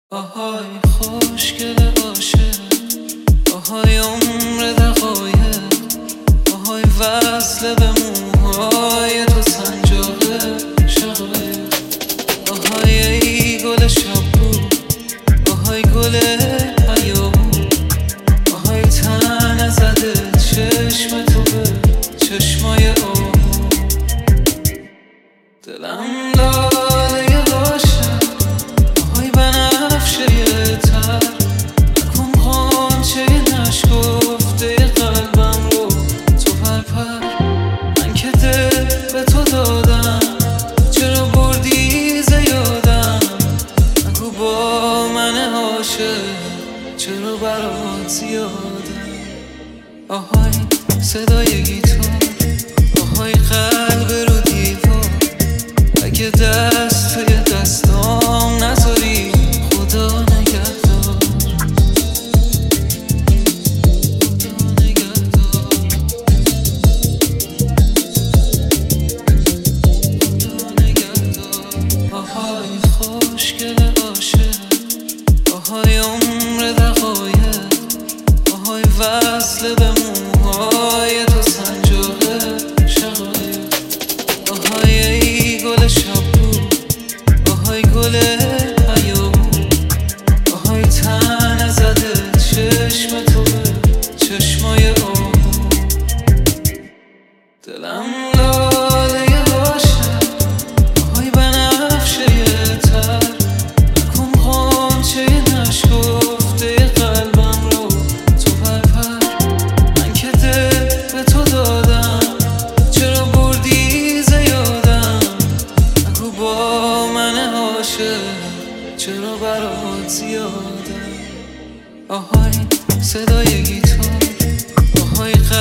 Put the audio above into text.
آهای خوشگل عاشق، آهای عمر دقایق، آهای وصل به موهای تو سنجاق شقایق، آهای ای گل شبو، آهای گل حیابو، آهای تن زده چشم تو به چشمای آهو. دلم لاله عاشق، آهای بنفشه تر، نکن غنچه نشکفته قلبم رو تو پرپر. من که دل به تو دادم، چرا بردی ز یادم؟ نگو با من عاشق، چرا برات زیادم؟ آهای صدای گیتار، آهای قلب رو دیوار، اگه دست توی دستام نذاری خدا نگهدار، خدا نگهدار، خدا نگهدار. آهای خوشگل عاشق، آهای عمر دقایق، آهای وصل به موهای تو سنجاق شقایق، آهای ای گل شبو، آهای گل حیابو، آهای تن زده چشم تو به چشمای آهو. دلم لاله عاشق، آهای بنفشه تر، نکن غنچه نشکفته قلبم رو تو پرپر. من که دل به تو دادم، چرا بردی ز یادم؟ نگو با من عاشق، چرا برات زیادم؟ آهای صدای گیتار، آهای